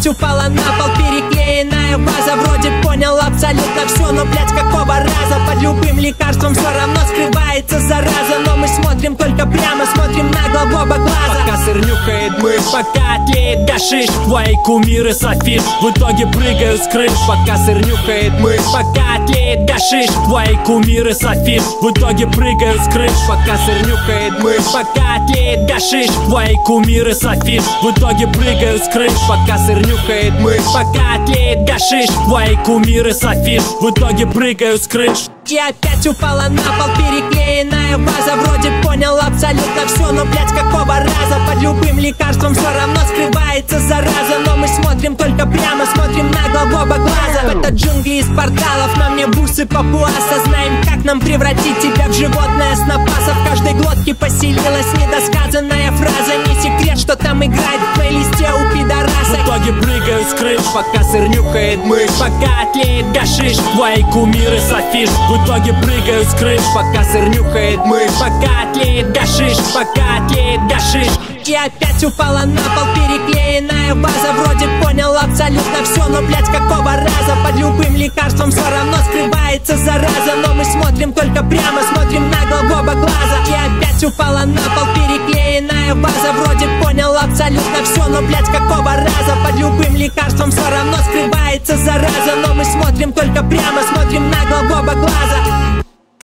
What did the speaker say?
опять упала на пол переклеенная ваза. Вроде понял абсолютно все, но, блядь, какого раза? Под любым лекарством все равно скрывается зараза. Но мы смотрим только прямо, смотрим нагло в оба глаза. Пока сыр нюхает мышь, пока тлеет гашиш, твои кумиры с афиш в итоге прыгают с крыш. Пока сыр нюхает мышь, пока тлеет гашиш, твои кумиры с афиш в итоге прыгают с крыш. Пока сыр нюхает мышь, пока тлеет гашиш, твои кумиры с афиш в итоге прыгают с крыш. Пока сыр нюхает мышь, пока тлеет гашиш, твои кумиры с афиш в итоге прыгают с крыш. И опять упала на пол переклеенная ваза. Вроде понял абсолютно все, но, блядь, какого раза? Под любым лекарством все равно скрывается зараза. Но мы смотрим только прямо, смотрим нагло в оба глаза. В это джунгли из порталов, на мне бусы папуаса. Знаем, как нам превратить тебя в животное с напаса. В каждой глотке поселилась недосказанная фраза. Не секрет, что там играет в плейлисте у пидораса. В итоге прыгают с крыш, пока сыр нюхает мышь, пока тлеет гашиш, твои кумиры с афиш в итоге прыгают с крыш. Пока сыр нюхает мышь, пока тлеет гашиш, пока тлеет гашиш. И опять упала на пол переклеенная ваза. Вроде понял абсолютно все, но, блядь, какого раза? Под любым лекарством все равно скрывается зараза. Но мы смотрим только прямо, смотрим нагло в оба глаза. И опять упала на пол переклеенная ваза. Вроде понял абсолютно все, но, блядь, какого раза? Под любым лекарством все равно скрывается зараза. Но мы смотрим только прямо, смотрим нагло в оба глаза.